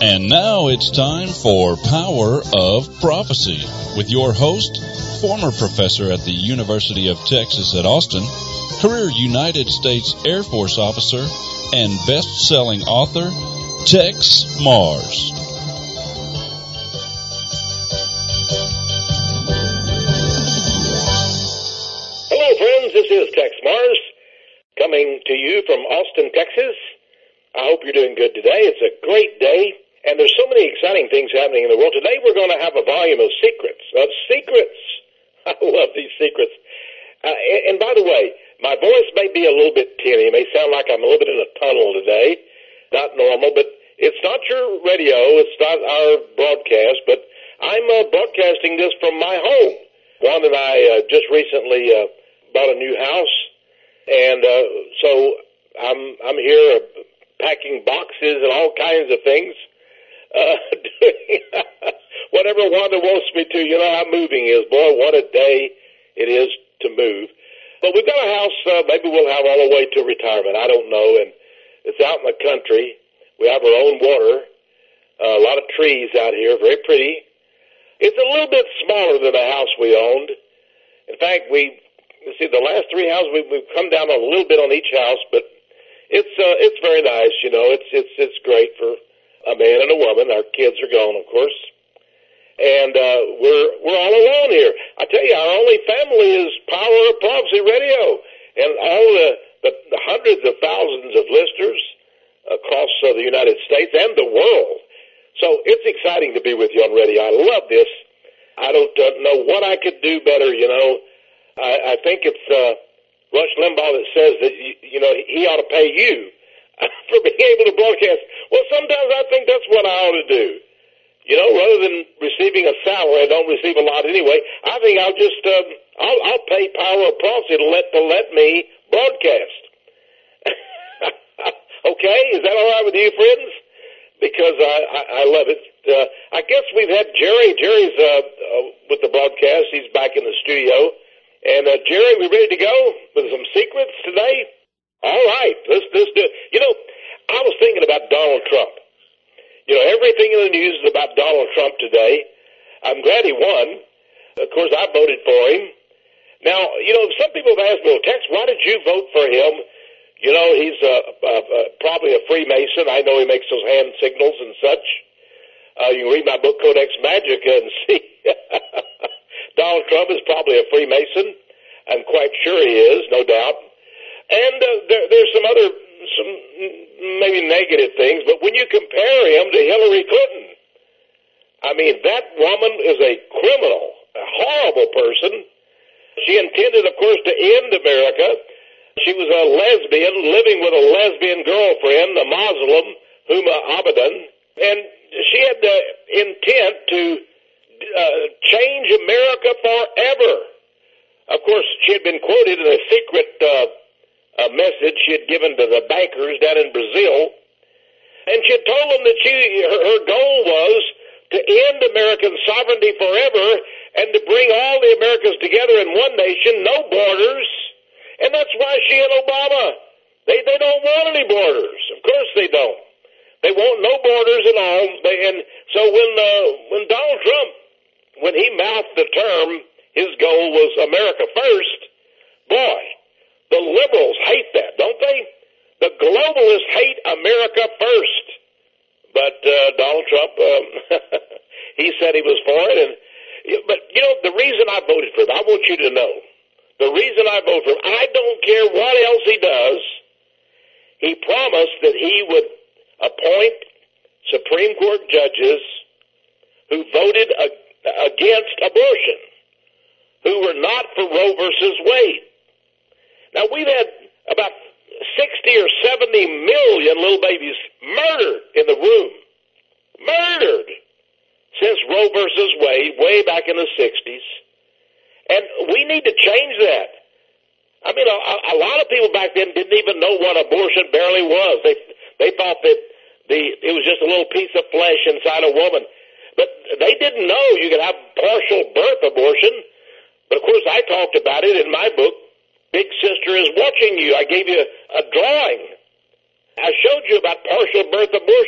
And now it's time for Power of Prophecy with your host, former professor at the University of Texas at Austin, career United States Air Force officer, and best-selling author, Tex Mars. Hello, friends. This is Tex Mars coming to you from Austin, Texas. I hope you're doing good today. It's a great day, and there's so many exciting things happening in the world. Today we're going to have a volume of secrets. I love these secrets. And by the way, my voice may be a little bit tinny. It may sound like I'm a little bit in a tunnel today. Not normal, but it's not your radio. It's not our broadcast, but I'm broadcasting this from my home. Juan and I just recently bought a new house, and so I'm here packing boxes and all kinds of things, doing whatever Wanda wants me to. You know how moving is. Boy, what a day it is to move. But we've got a house, maybe we'll have all the way to retirement. I don't know. And it's out in the country. We have our own water, a lot of trees out here, very pretty. It's a little bit smaller than the house we owned. In fact, the last three houses, we've come down a little bit on each house, but it's very nice, you know. It's great for a man and a woman. Our kids are gone, of course. And we're all alone here. I tell you, our only family is Power of Prophecy Radio, and all the hundreds of thousands of listeners across the United States and the world. So it's exciting to be with you on radio. I love this. I don't know what I could do better, you know. I think it's Rush Limbaugh that says that, you know, he ought to pay you for being able to broadcast. Well, sometimes I think that's what I ought to do. You know, rather than receiving a salary, I don't receive a lot anyway. I think I'll just I'll pay Power of Prophecy to let me broadcast. Okay, is that all right with you, friends? Because I love it. I guess we've had Jerry. Jerry's with the broadcast. He's back in the studio. And Jerry, we ready to go with some secrets today? All right, let's do it. You know, I was thinking about Donald Trump. You know, everything in the news is about Donald Trump today. I'm glad he won. Of course, I voted for him. Now, you know, some people have asked me, well, Tex, why did you vote for him? You know, he's probably a Freemason. I know he makes those hand signals and such. You can read my book, Codex Magica, and see Donald Trump is probably a Freemason. I'm quite sure he is, no doubt. And there's some maybe negative things, but when you compare him to Hillary Clinton, I mean, that woman is a criminal, a horrible person. She intended, of course, to end America. She was a lesbian, living with a lesbian girlfriend, a Muslim, Huma Abedin, and she had the intent to change America forever. Of course, she had been quoted in a secret message she had given to the bankers down in Brazil, and she had told them that her goal was to end American sovereignty forever and to bring all the Americans together in one nation, no borders. And that's why she and Obama, they don't want any borders. Of course they don't. They want no borders at all. And so when Donald Trump, when he mouthed the term, his goal was America first, boy, the liberals hate that, don't they? The globalists hate America first. But Donald Trump, he said he was for it. But, you know, the reason I voted for him, I want you to know, the reason I voted for him, I don't care what else he does, he promised that he would appoint Supreme Court judges who voted against abortion, who were not for Roe versus Wade. Now, we've had about 60 or 70 million little babies murdered in the womb. Murdered since Roe versus Wade, way back in the 60s. And we need to change that. I mean, a lot of people back then didn't even know what abortion barely was. They thought that it was just a little piece of flesh inside a woman. But they didn't know you could have partial birth abortion. But, of course, I talked about it in my book, Big Sister is Watching You. I gave you a drawing. I showed you about partial birth abortion.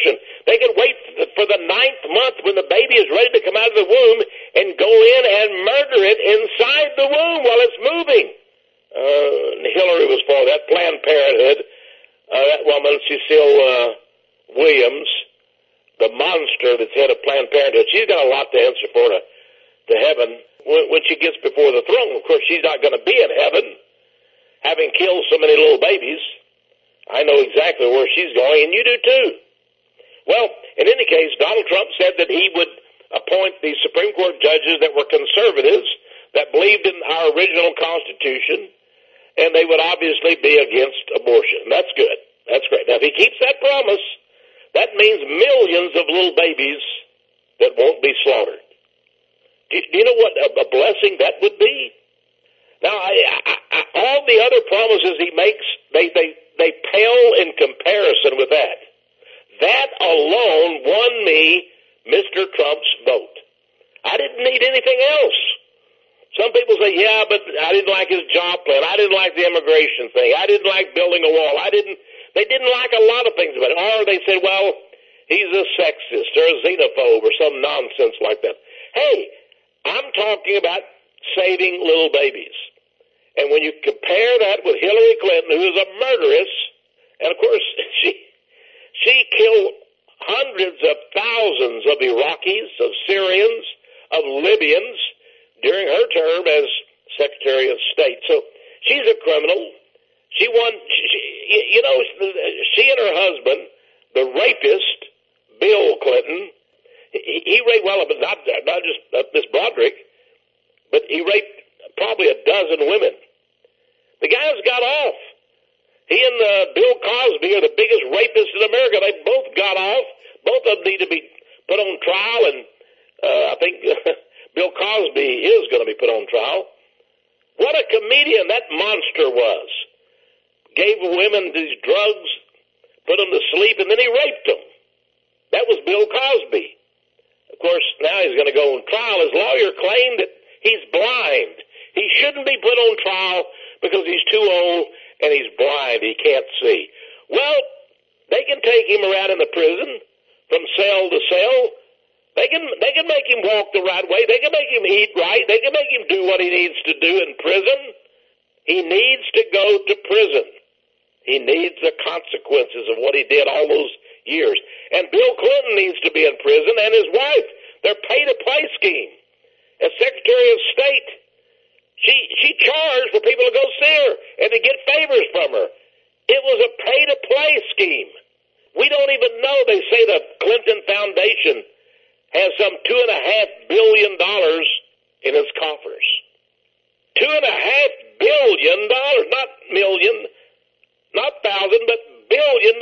They can wait for the 9th month when the baby is ready to come out of the womb and go in and murder it inside the womb while it's moving. Hillary was for that. Planned Parenthood. That woman, Cecile Williams, the monster that's head of Planned Parenthood, she's got a lot to answer for to heaven when she gets before the throne. Of course, she's not going to be in heaven, having killed so many little babies. I know exactly where she's going, and you do too. Well, in any case, Donald Trump said that he would appoint the Supreme Court judges that were conservatives, that believed in our original Constitution, and they would obviously be against abortion. That's good. That's great. Now, if he keeps that promise, that means millions of little babies that won't be slaughtered. Do you know what a blessing that would be? Now, all the other promises he makes, they pale in comparison with that. That alone won me Mr. Trump's vote. I didn't need anything else. Some people say, yeah, but I didn't like his job plan. I didn't like the immigration thing. I didn't like building a wall. They didn't like a lot of things about it. Or they said, well, he's a sexist or a xenophobe or some nonsense like that. Hey, I'm talking about saving little babies. And when you compare that with Hillary Clinton, who is a murderess, and of course, she killed hundreds of thousands of Iraqis, of Syrians, of Libyans during her term as Secretary of State. So she's a criminal. She and her husband, the rapist, Bill Clinton, he raped, well, but not just Miss Broderick, but he raped probably a dozen women. The guys got off. He and Bill Cosby are the biggest rapists in America. They both got off. Both of them need to be put on trial, and I think Bill Cosby is going to be put on trial. What a comedian that monster was. Gave women these drugs, put them to sleep, and then he raped them. That was Bill Cosby. Of course, now he's going to go on trial. His lawyer claimed that he's blind. He shouldn't be put on trial because he's too old and he's blind. He can't see. Well, they can take him around in the prison from cell to cell. They can make him walk the right way. They can make him eat right. They can make him do what he needs to do in prison. He needs to go to prison. He needs the consequences of what he did all those years. And Bill Clinton needs to be in prison, and his wife. Their pay-to-play scheme. As Secretary of State, she charged for people to go see her and to get favors from her. It was a pay-to-play scheme. We don't even know. They say the Clinton Foundation has some $2.5 billion in its coffers. $2.5 billion, not million, not thousand, but $1 billion.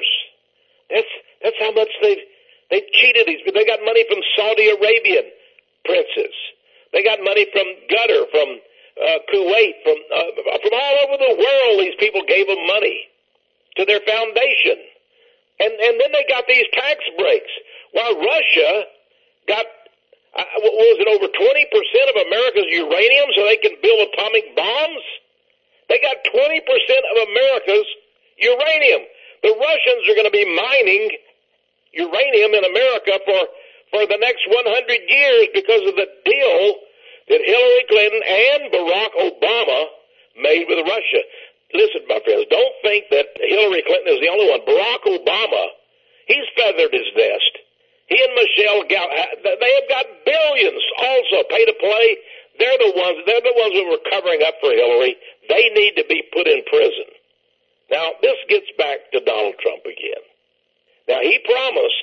That's how much they cheated these people. They got money from Saudi Arabian princes. They got money from Qatar, from Kuwait, from all over the world. These people gave them money to their foundation, and then they got these tax breaks. While Russia got what was it, over 20% of America's uranium, so they can build atomic bombs. They got 20% of America's uranium. The Russians are going to be mining uranium in America for the next 100 years because of the deal that Hillary Clinton and Barack Obama made with Russia. Listen, my friends, don't think that Hillary Clinton is the only one. Barack Obama, he's feathered his nest. He and Michelle they have got billions also pay to play. They're the ones who were covering up for Hillary. They need to be put in prison. Now, this gets back to Donald Trump again. Now, he promised,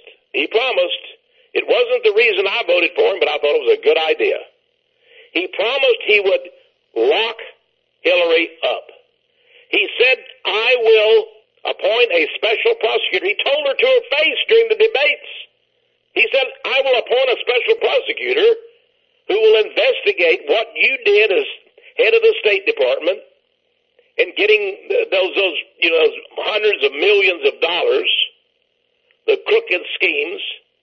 it wasn't the reason I voted for him, but I thought it was a good idea. He promised he would lock Hillary up. He said, I will appoint a special prosecutor. He told her to her face during the debates. He said, I will appoint a special prosecutor who will investigate what you did as head of the State Department in getting those hundreds of millions of dollars, the crooked schemes,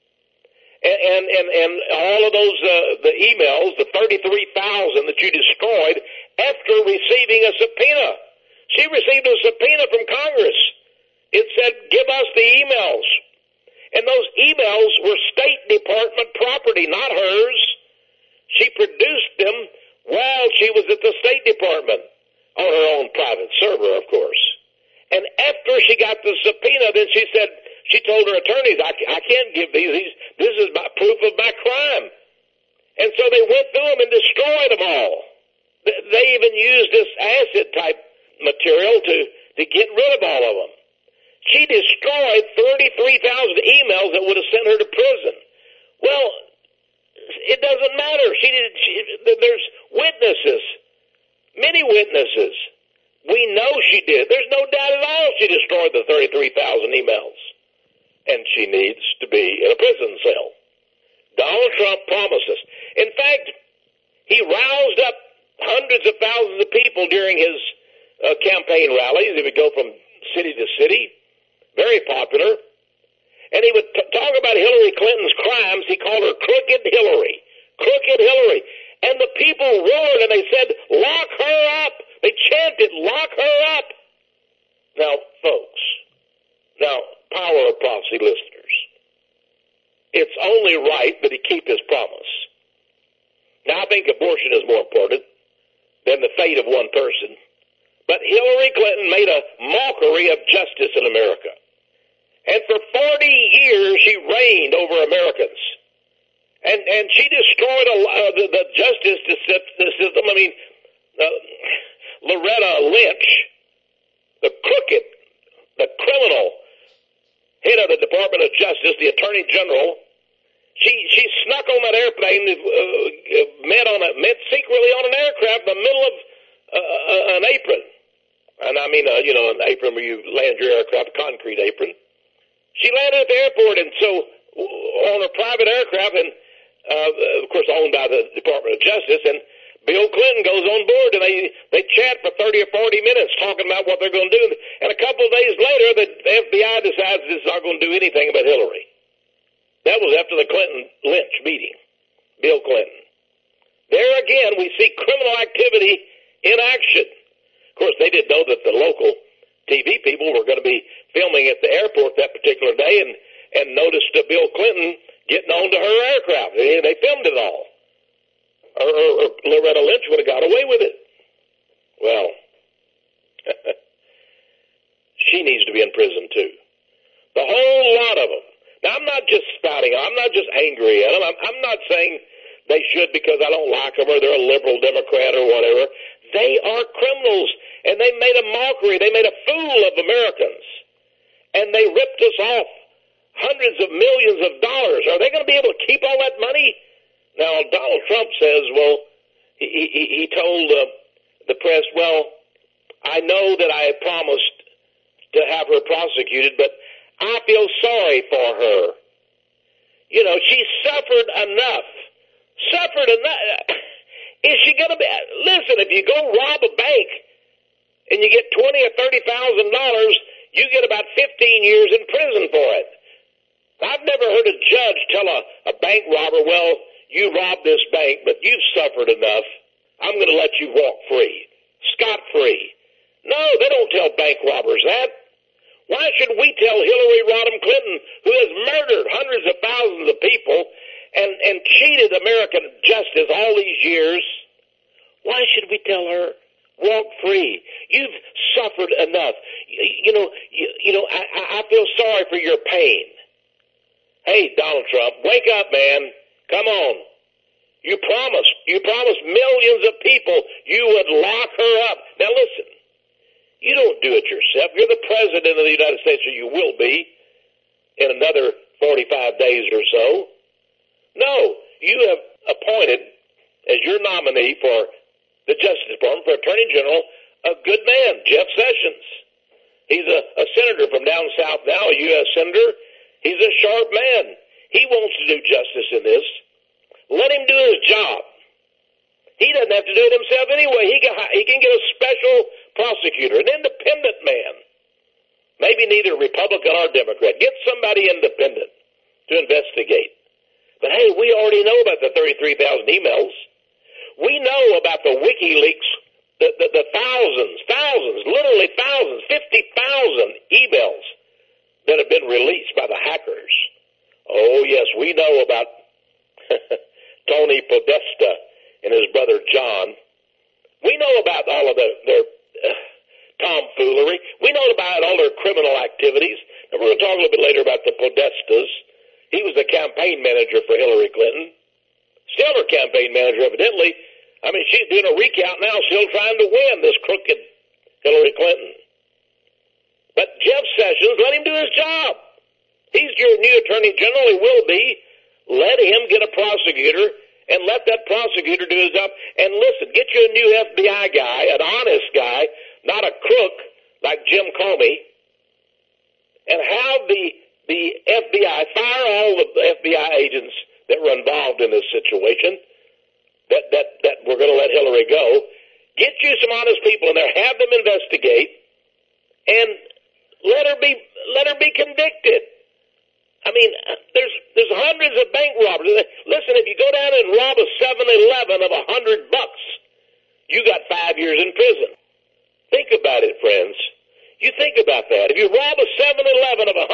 and all of those the emails, the 33,000 that you destroyed after receiving a subpoena. She received a subpoena from Congress. It said, give us the emails. And those emails were State Department property, not hers. She produced them while she was at the State Department on her own private server, of course. And after she got the subpoena, then she said, she told her attorneys, I can't give these. This is my proof of my crime. And so they went through them and destroyed them all. They even used this acid-type material to get rid of all of them. She destroyed 33,000 emails that would have sent her to prison. Well, it doesn't matter. There's witnesses, many witnesses. We know she did. There's no doubt at all she destroyed the 33,000 emails. And she needs to be in a prison cell. Donald Trump promises. In fact, he roused up hundreds of thousands of people during his campaign rallies. He would go from city to city, very popular. And he would talk about Hillary Clinton's crimes. He called her Crooked Hillary. Crooked Hillary. And the people roared and they said, lock her up. They chanted, lock her up. Now, folks, Power of Prophecy listeners, it's only right that he keep his promise. Now, I think abortion is more important than the fate of one person. But Hillary Clinton made a mockery of justice in America. And for 40 years, she reigned over Americans. And she destroyed the justice system. I mean, Loretta Lynch, the crooked, the criminal head of the Department of Justice, the Attorney General, she snuck on that airplane, met secretly on an aircraft in the middle of an apron. And I mean, an apron where you land your aircraft, a concrete apron. She landed at the airport, and so on a private aircraft, and of course owned by the Department of Justice, and Bill Clinton goes on board, and they chat for 30 or 40 minutes talking about what they're going to do. And a couple of days later, the FBI decides it's not going to do anything about Hillary. That was after the Clinton-Lynch meeting, Bill Clinton. There again, we see criminal activity in action. Of course, they didn't know that the local TV people were going to be filming at the airport that particular day and noticed Bill Clinton getting onto her aircraft. They filmed it all. Or Loretta Lynch would have got away with it. Well, she needs to be in prison too. The whole lot of them. Now, I'm not just spouting. I'm not just angry at them. I'm not saying they should because I don't like them or they're a liberal Democrat or whatever. They are criminals, and they made a mockery. They made a fool of Americans, and they ripped us off hundreds of millions of dollars. Are they going to be able to keep all that money? Now, Donald Trump says, well, he told the press, well, I know that I had promised to have her prosecuted, but I feel sorry for her. You know, she suffered enough. Is she going to be, listen, if you go rob a bank and you get $20,000 or $30,000, you get about 15 years in prison for it. I've never heard a judge tell a bank robber, well, you robbed this bank, but you've suffered enough. I'm going to let you walk free, scot-free. No, they don't tell bank robbers that. Why should we tell Hillary Rodham Clinton, who has murdered hundreds of thousands of people and cheated American justice all these years, why should we tell her, walk free? You've suffered enough. I feel sorry for your pain. Hey, Donald Trump, wake up, man. Come on. You promised millions of people you would lock her up. Now listen, you don't do it yourself. You're the president of the United States, or you will be in another 45 days or so. No, you have appointed as your nominee for the Justice Department, for Attorney General, a good man, Jeff Sessions. He's a senator from down south now, a U.S. senator. He's a sharp man. He wants to do justice in this. Let him do his job. He doesn't have to do it himself anyway. He can get a special prosecutor, an independent man. Maybe neither Republican or Democrat. Get somebody independent to investigate. But hey, we already know about the 33,000 emails. We know about the WikiLeaks, the thousands, literally thousands, 50,000 emails that have been released by the hackers. Oh, yes, we know about Tony Podesta and his brother John. We know about all of their tomfoolery. We know about all their criminal activities. And we're going to talk a little bit later about the Podestas. He was the campaign manager for Hillary Clinton. Still her campaign manager, evidently. I mean, she's doing a recount now, still trying to win this crooked Hillary Clinton. But Jeff Sessions, let him do his job. He's your new attorney general. He will be. Let him get a prosecutor and let that prosecutor do his job. And listen, get you a new FBI guy, an honest guy, not a crook like Jim Comey, and have the FBI fire all the FBI agents that were involved in this situation that we're going to let Hillary go. Get you some honest people in there, have them investigate, and let her be convicted. I mean, there's hundreds of bank robbers. Listen, if you go down and rob a 7-Eleven of $100, you got 5 years in prison. Think about it, friends. You think about that. If you rob a 7-Eleven of $100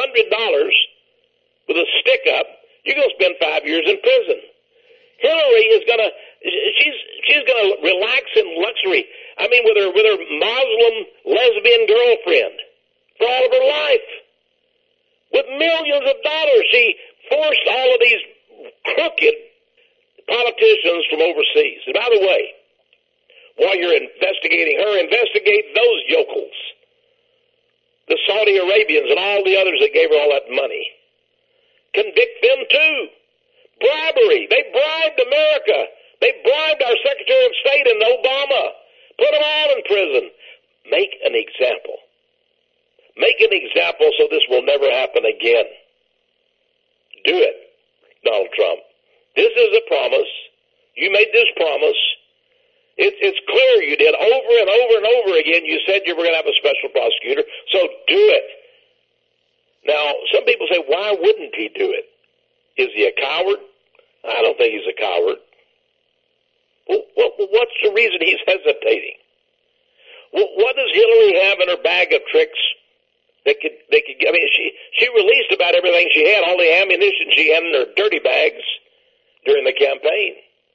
with a stick up, you're going to spend 5 years in prison. Hillary is going to, she's going to relax in luxury. I mean, with her Muslim lesbian girlfriend for all of her life. With millions of dollars, she forced all of these crooked politicians from overseas. And by the way, while you're investigating her, investigate those yokels. The Saudi Arabians and all the others that gave her all that money. Convict them too. Bribery. They bribed America. They bribed our Secretary of State and Obama. Put them all in prison. Make an example. Make an example so this will never happen again. Do it, Donald Trump. This is a promise. You made this promise. It's clear you did. Over and over and over again, you said you were going to have a special prosecutor, so do it. Now, some people say, why wouldn't he do it? Is he a coward? I don't think he's a coward. Well, what's the reason he's hesitating? What does Hillary have in her bag of tricks? They could. I mean, she released about everything she had, all the ammunition she had in her dirty bags during the campaign.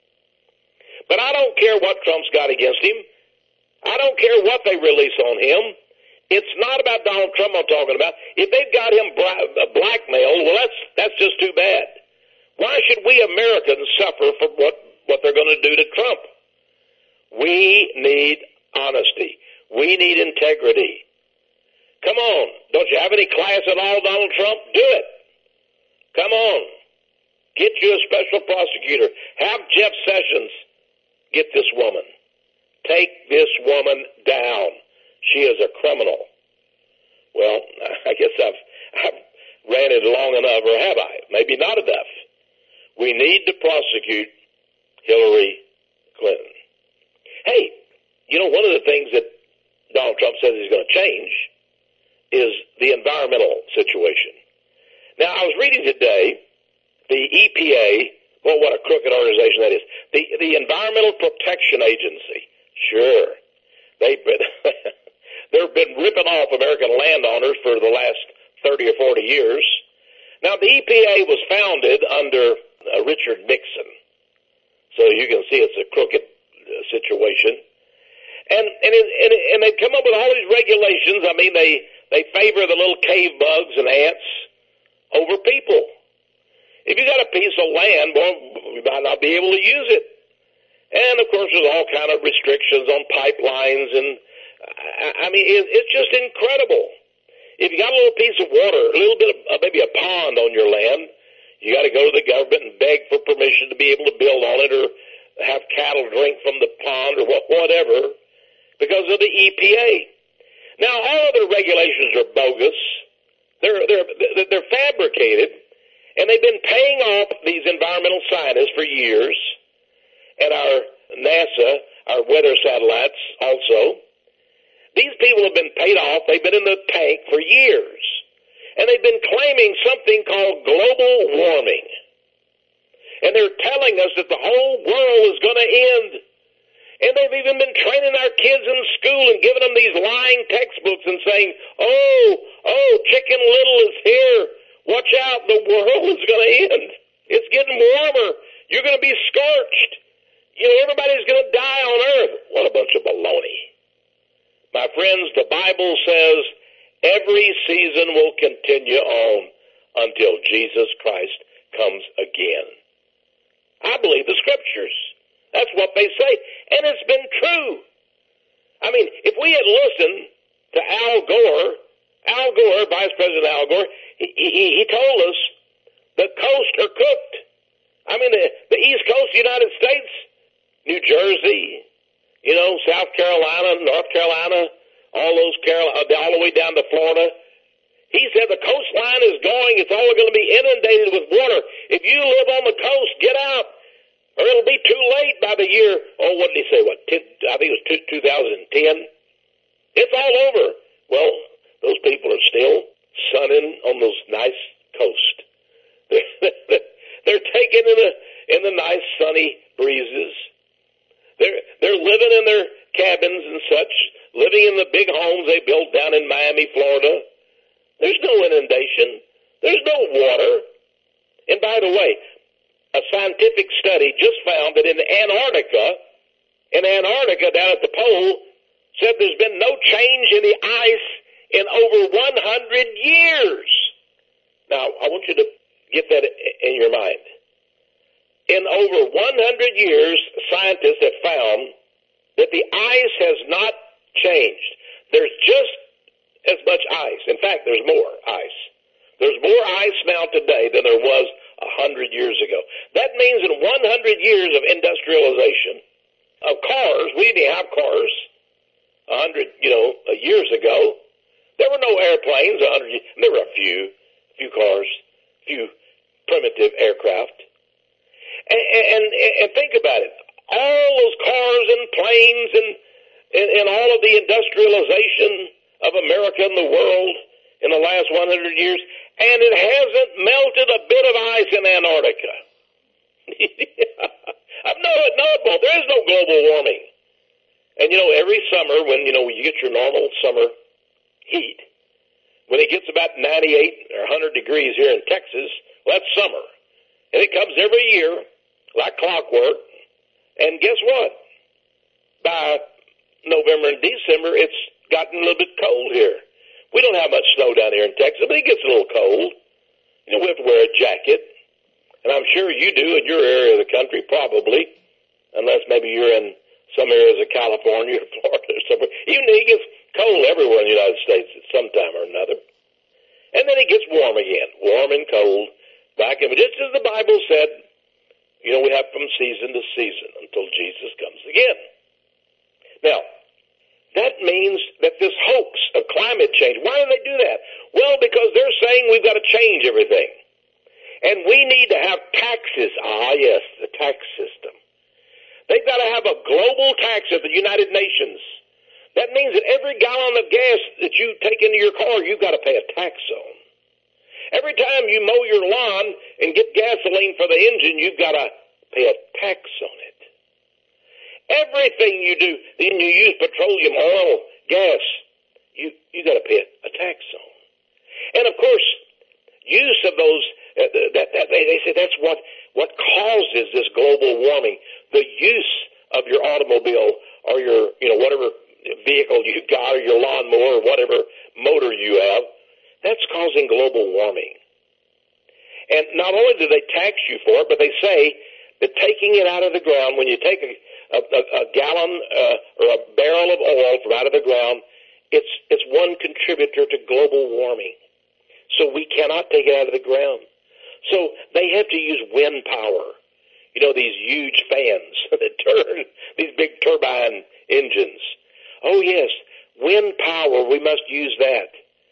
But I don't care what Trump's got against him. I don't care what they release on him. It's not about Donald Trump I'm talking about. If they've got him blackmailed, well, that's just too bad. Why should we Americans suffer for what they're going to do to Trump? We need honesty. We need integrity. Come on. Don't you have any class at all, Donald Trump? Do it. Come on. Get you a special prosecutor. Have Jeff Sessions get this woman. Take this woman down. She is a criminal. Well, I guess I've ranted long enough, or have I? Maybe not enough. We need to prosecute Hillary Clinton. Hey, you know, one of the things that Donald Trump says he's going to change is the environmental situation. Now, I was reading today the EPA, well, what a crooked organization that is. The Environmental Protection Agency. Sure. They've been ripping off American landowners for the last 30 or 40 years. Now, the EPA was founded under Richard Nixon. So you can see it's a crooked situation. And they've come up with all these regulations. I mean, they favor the little cave bugs and ants over people. If you got a piece of land, well, you might not be able to use it. And, of course, there's all kind of restrictions on pipelines. And, I mean, it's just incredible. If you got a little piece of water, a little bit of maybe a pond on your land, you got to go to the government and beg for permission to be able to build on it or have cattle drink from the pond or whatever because of the EPA. Now, all of their regulations are bogus. They're fabricated, and they've been paying off these environmental scientists for years, and our NASA, our weather satellites also. These people have been paid off. They've been in the tank for years, and they've been claiming something called global warming. And they're telling us that the whole world is going to end. And they've even been training our kids in school and giving them these lying textbooks and saying, oh, Chicken Little is here. Watch out, the world is going to end. It's getting warmer. You're going to be scorched. Everybody's going to die on earth. What a bunch of baloney. My friends, the Bible says every season will continue on until Jesus Christ comes again. I believe the Scriptures. That's what they say. And it's been true. I mean, if we had listened to Al Gore, Vice President Al Gore, he told us the coasts are cooked. I mean, the East Coast of the United States, New Jersey, South Carolina, North Carolina, all the way down to Florida. He said the coastline is going, it's all going to be inundated with water. If you live on the coast, get out, or it'll be too late by the year, what did he say, I think it was 2010. It's all over. Well, those people are still sunning on those nice coast. They're taking in the nice sunny breezes. They're living in their cabins and such, living in the big homes they built down in Miami, Florida. There's no inundation. There's no water. And by the way, a scientific study just found that in Antarctica down at the pole, said there's been no change in the ice in over 100 years. Now, I want you to get that in your mind. In over 100 years, scientists have found that the ice has not changed. There's just as much ice. In fact, there's more ice. There's more ice now today than there was 100 years ago. That means in 100 years of industrialization of cars, we didn't have cars 100 years ago. There were no airplanes 100 years. There were a few cars, few primitive aircraft. And think about it. All those cars and planes and all of the industrialization of America and the world in the last 100 years, and it hasn't melted a bit of ice in Antarctica. There is no global warming. And every summer when you get your normal summer heat, when it gets about 98 or 100 degrees here in Texas, well, that's summer. And it comes every year like clockwork. And guess what? By November and December, it's gotten a little bit cold here. We don't have much snow down here in Texas, but it gets a little cold. We have to wear a jacket. And I'm sure you do in your area of the country, probably, unless maybe you're in some areas of California or Florida or somewhere. Even it gets cold everywhere in the United States at some time or another. And then it gets warm again, warm and cold. Back in, just as the Bible said, we have from season to season until Jesus comes again. Now, that means that this hoax of climate change, why do they do that? Well, because they're saying we've got to change everything. And we need to have taxes. Ah, yes, the tax system. They've got to have a global tax at the United Nations. That means that every gallon of gas that you take into your car, you've got to pay a tax on. Every time you mow your lawn and get gasoline for the engine, you've got to pay a tax on it. Everything you do, then you use petroleum, oil, gas, you got to pay a tax on. And of course, use of those, they say that's what causes this global warming. The use of your automobile or your, whatever vehicle you've got or your lawnmower or whatever motor you have, that's causing global warming. And not only do they tax you for it, but they say that taking it out of the ground, when you take a gallon or a barrel of oil from out of the ground, it's one contributor to global warming. So we cannot take it out of the ground. So they have to use wind power. These huge fans that turn, these big turbine engines. Oh yes, wind power, we must use that.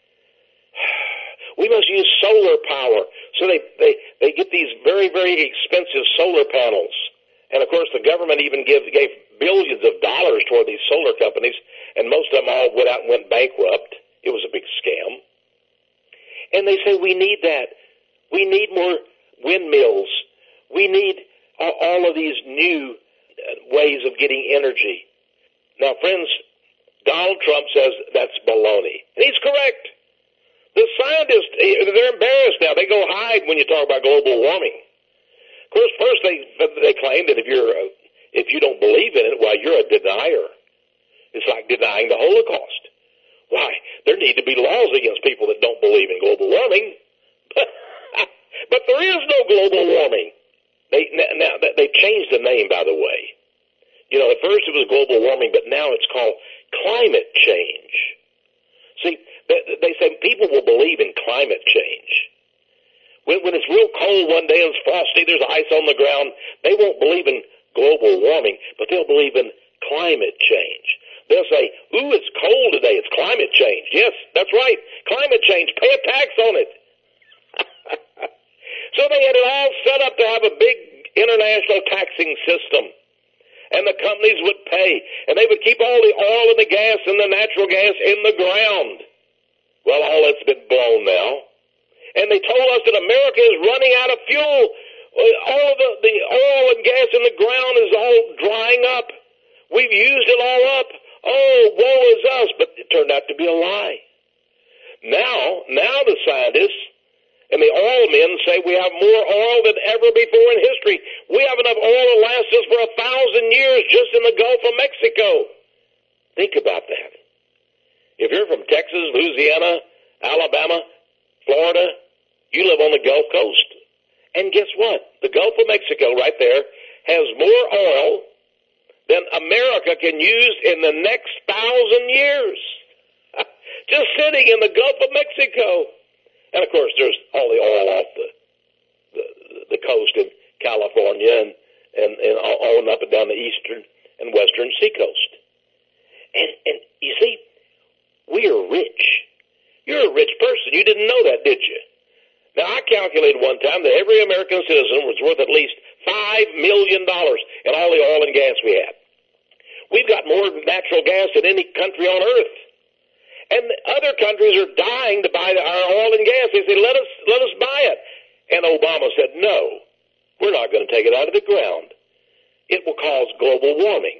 We must use solar power. So they get these very, very expensive solar panels. And of course the government even gave billions of dollars toward these solar companies, and most of them all went out and went bankrupt. It was a big scam. And they say we need that. We need more windmills. We need all of these new ways of getting energy. Now, friends, Donald Trump says that's baloney. And he's correct. The scientists scientists, they're embarrassed now. They go hide when you talk about global warming. Of course, first they claim that if you don't believe in it, well, you're a denier. It's like denying the Holocaust. Why? There need to be laws against people that don't believe in global warming. But there is no global warming. They changed the name, by the way. You know, at first it was global warming, but now it's called climate change. See, they say people will believe in climate change. When it's real cold one day and it's frosty, there's ice on the ground, they won't believe in global warming, but they'll believe in climate change. They'll say, ooh, it's cold today, it's climate change. Yes, that's right, climate change, pay a tax on it. So they had it all set up to have a big international taxing system. And the companies would pay. And they would keep all the oil and the gas and the natural gas in the ground. Well, all that's been blown now. And they told us that America is running out of fuel. All of the oil and gas in the ground is all drying up. We've used it all up. Oh, woe is us. But it turned out to be a lie. Now the scientists and the oil men say we have more oil than ever before in history. We have enough oil to last us for 1,000 years just in the Gulf of Mexico. Think about that. If you're from Texas, Louisiana, Alabama, Florida, you live on the Gulf Coast. And guess what? The Gulf of Mexico right there has more oil than America can use in the next 1,000 years. Just sitting in the Gulf of Mexico. And, of course, there's all the oil off the coast in California and on up and down the eastern and western seacoast. And you see, we are rich. You're a rich person. You didn't know that, did you? Now, I calculated one time that every American citizen was worth at least $5 million in all the oil and gas we have. We've got more natural gas than any country on earth. And other countries are dying to buy our oil and gas. They say, let us buy it. And Obama said, no, we're not going to take it out of the ground. It will cause global warming.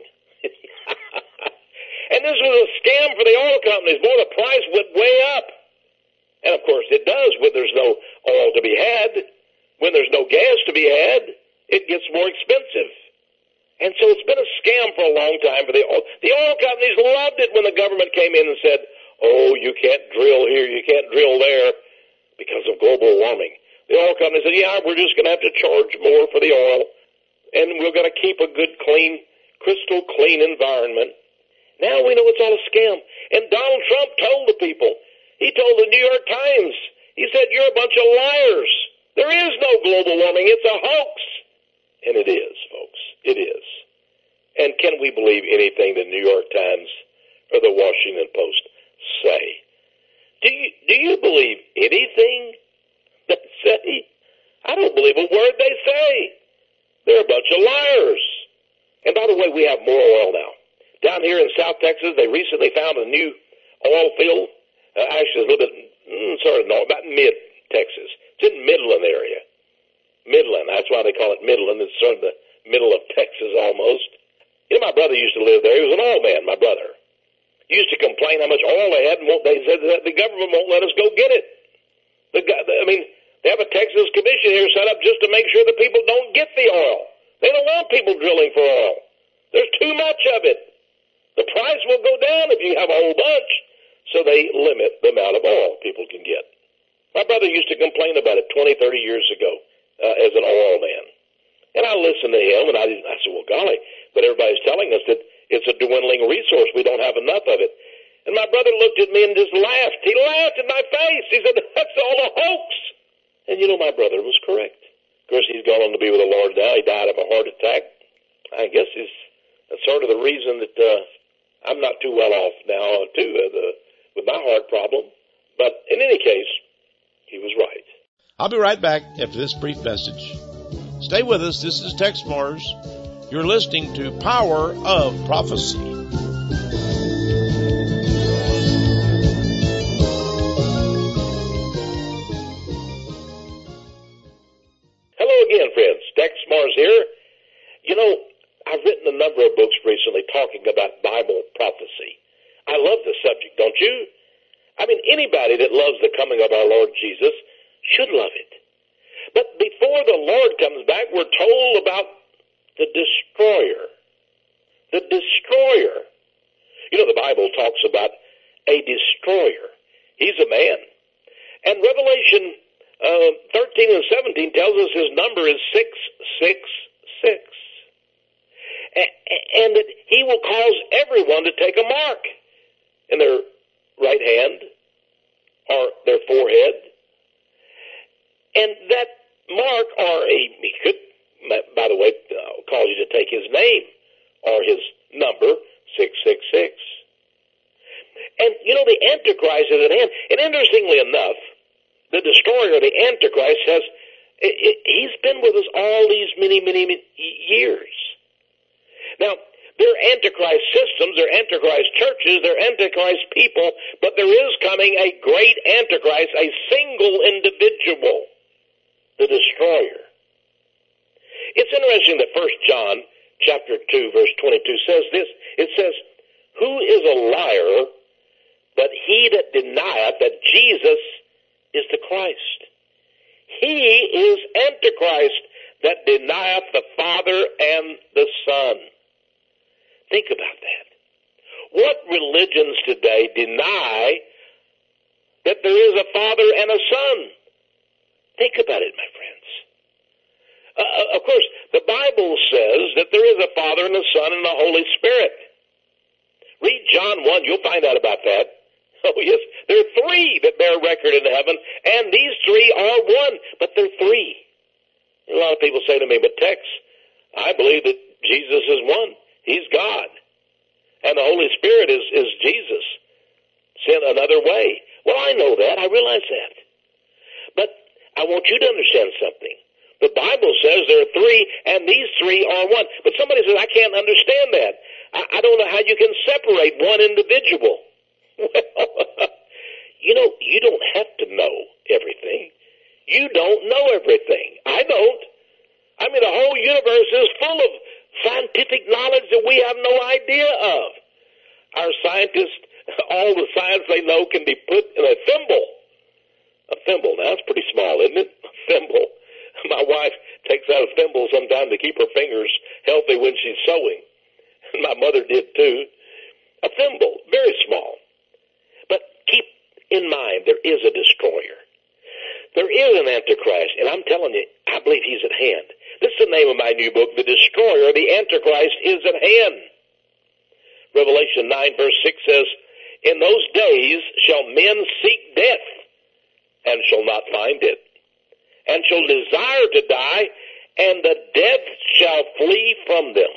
And this was a scam for the oil companies. Boy, the price went way up. And, of course, it does when there's no oil to be had. When there's no gas to be had, it gets more expensive. And so it's been a scam for a long time for the oil. The oil companies loved it when the government came in and said, oh, you can't drill here, you can't drill there because of global warming. The oil company said, yeah, we're just going to have to charge more for the oil, and we're going to keep a good, clean, crystal clean environment. Now we know it's all a scam. And Donald Trump told the people, he told the New York Times, he said, you're a bunch of liars. There is no global warming. It's a hoax. And it is, folks. It is. And can we believe anything the New York Times or the Washington Post say? Do you believe anything they say? I don't believe a word they say. They're a bunch of liars. And by the way, we have more oil now. Down here in South Texas, they recently found a new oil field. Actually, a little bit, about mid-Texas. It's in Midland area. Midland, that's why they call it Midland. It's sort of the middle of Texas almost. You know, my brother used to live there. He was an oil man, my brother. He used to complain how much oil they had, and they said that the government won't let us go get it. They have a Texas commission here set up just to make sure that people don't get the oil. They don't want people drilling for oil. There's too much of it. The price will go down if you have a whole bunch, so they limit the amount of oil people can get. My brother used to complain about it 20, 30 years ago as an oil man. And I listened to him, and I said, well, golly, but everybody's telling us that it's a dwindling resource. We don't have enough of it. And my brother looked at me and just laughed. He laughed in my face. He said, that's all a hoax. And, you know, my brother was correct. Of course, he's gone on to be with the Lord now. He died of a heart attack. I guess that's sort of the reason that I'm not too well off now, too, with my heart problem. But in any case, he was right. I'll be right back after this brief message. Stay with us. This is Tex Mars. You're listening to Power of Prophecy. Hello again, friends. Tex Mars here. You know, I've written a number of books recently talking about Bible prophecy. I love the subject, don't you? mean, anybody that loves the coming of our Lord Jesus should love it. But before the Lord comes back, we're told about the destroyer. The destroyer. You know, the Bible talks about a destroyer. He's a man. And Revelation 13 and 17 tells us his number is 666. And that he will cause everyone to take a mark in their right hand or their forehead. And that mark, he could, by the way, cause you to take his name or his number, 666. And, you know, the Antichrist is at hand. And interestingly enough, the destroyer, the Antichrist, he's been with us all these many, many years. Now, they're Antichrist systems, they're Antichrist churches, they're Antichrist people, but there is coming a great Antichrist, a single individual, the destroyer. It's interesting that 1 John chapter 2, verse 22 says this. It says, "Who is a liar but he that denieth that Jesus is the Christ? He is Antichrist that denieth the Father and the Son." Think about that. What religions today deny that there is a Father and a Son? Think about it, my friends. Of course, the Bible says that there is a Father and a Son and a Holy Spirit. Read John 1, you'll find out about that. Oh, yes, there are three that bear record in heaven, and these three are one, but they're three. A lot of people say to me, "But Tex, I believe that Jesus is one. He's God. And the Holy Spirit is Jesus sent another way." Well, I know that. I realize that. But I want you to understand something. The Bible says there are three, and these three are one. But somebody says, "I can't understand that. I don't know how you can separate one individual." Well, you know, you don't have to know everything. You don't know everything. I don't. I mean, the whole universe is full of scientific knowledge that we have no idea of. Our scientists, all the science they know can be put in a thimble. A thimble, now that's pretty small, isn't it? A thimble. My wife takes out a thimble sometimes to keep her fingers healthy when she's sewing. And my mother did too. A thimble, very small. But keep in mind, there is a destroyer. There is an Antichrist, and I'm telling you, I believe he's at hand. This is the name of my new book, The Destroyer, the Antichrist is at hand. Revelation 9 verse 6 says, "In those days shall men seek death, and shall not find it, and shall desire to die, and the dead shall flee from them."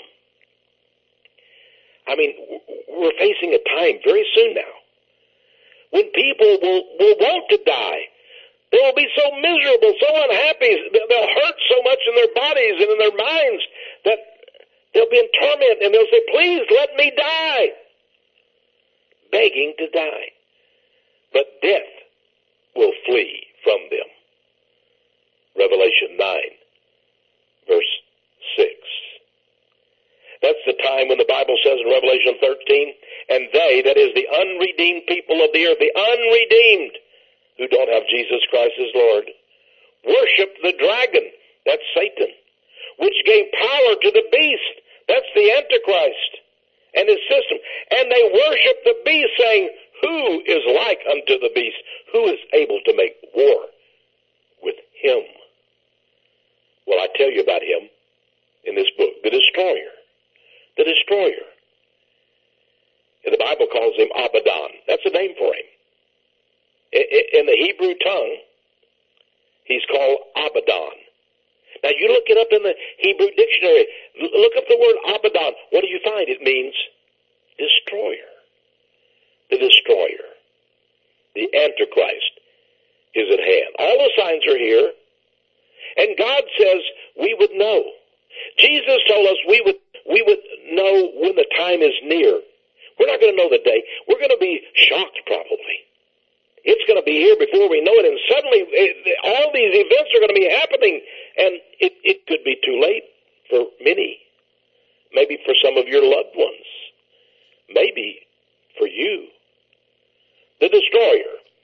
I mean, we're facing a time very soon now when people will want to die. They will be so miserable, so unhappy, they'll hurt so much in their bodies and in their minds that they'll be in torment, and they'll say, "Please let me die," begging to die. But death will flee from them. Revelation 9, verse 6. That's the time when the Bible says in Revelation 13, "And they," that is the unredeemed people of the earth, the unredeemed, who don't have Jesus Christ as Lord, worship the dragon, that's Satan, which gave power to the beast, that's the Antichrist, and his system. And they worship the beast, saying, "Who is like unto the beast? Who is able to make war with him?" Well, I tell you about him in this book, the destroyer. The destroyer. And the Bible calls him Abaddon. That's a name for him. In the Hebrew tongue, he's called Abaddon. Now, you look it up in the Hebrew dictionary. Look up the word Abaddon. What do you find? It means destroyer. The destroyer. The Antichrist is at hand. All the signs are here. And God says we would know. Jesus told us we would know when the time is near. We're not going to know the day. We're going to be shocked probably. It's going to be here before we know it, and suddenly all these events are going to be happening, and it could be too late for many. Maybe for some of your loved ones. Maybe for you. The destroyer.